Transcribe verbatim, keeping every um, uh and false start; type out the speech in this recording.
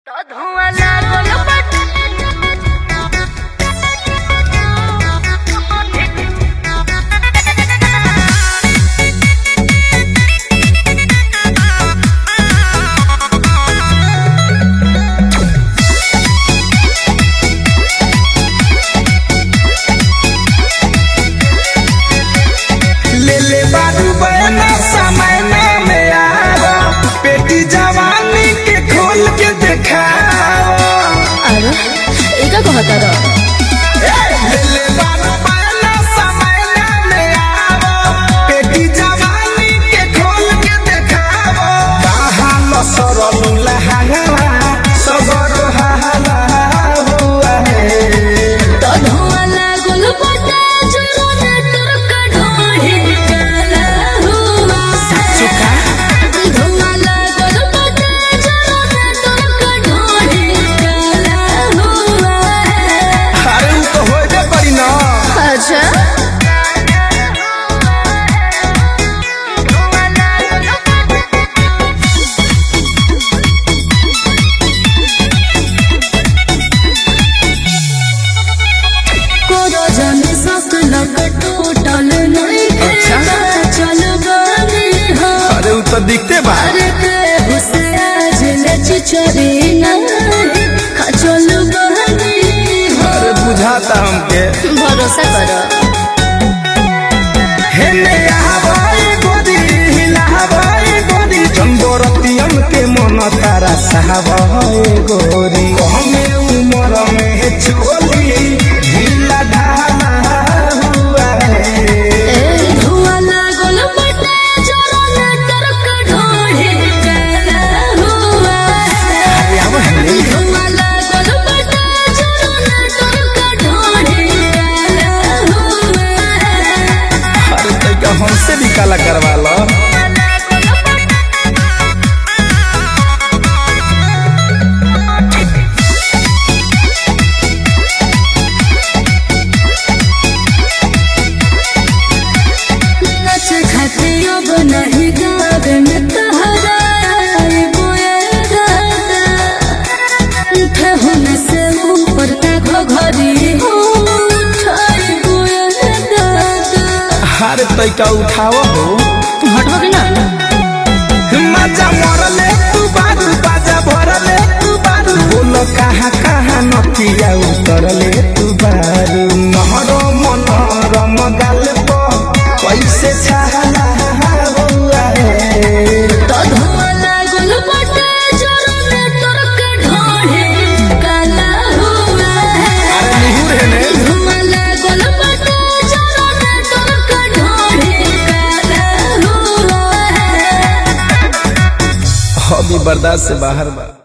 तो धुआं लागल बाटे ले ले बारू बना समय में आवा पेटी जवानी के खोल के दिखाओ। अरे एका कहता रह ले ले बारू बना समय में आवा पेटी जवानी के खोल के दिखाओ। कहाँ लसरलू लहंगा सबर हला हुआ है। तो धुआं लागल बाटे जरूर तोर का ढोढ़ी काला हुआ है। धुआं लागल बाटे जरूर तोर का ढोढ़ी काला हुआ है। अरे उ तो होइबे करी ना। अच्छा टोटल नहीं अच्छा। चल गाने हो अरे उ तो दिखते बा। अरे के हुसे आज ले चिचरी नहीं खचल गाने हो। अरे बुझाता हमके भरोसा करो हे ने आवाई गोदी हिलावाई गोदी चंदोरतियम के मन तारा सहावाई गोरी। हमें उमर में चोली ढीला ढाला हुआ है। ए धुआं लागल बाटे जरूर तोर का ढोढ़ी काला हुआ है। धुआं लागल बाटे जरूर तोर का ढोढ़ी काला हुआ है। अरे तैका हमसे भी काला करवा लो। नच खाते अब नहीं गावे में तहरा बोएगा ठहुन से ऊपर तक घरी उठाई बोएगा। अरे तैका उठाओ हो हटो कि ना मजा मरले तू बारू बाजा भरले तू बारू बोलो कहाँ कहाँ नतिया उतरले तू बारू। नहरो मनोरम गाल कैसे छाला हुआ है। तो धुआं लागल बाटे जरूर तोर का ढोढ़ी काला हुआ है। अरे निहुर है ने धुआं लागल बाटे जरूर तोर का ढोढ़ी काला हुआ है। अभी बर्दाश्त से बाहर बा।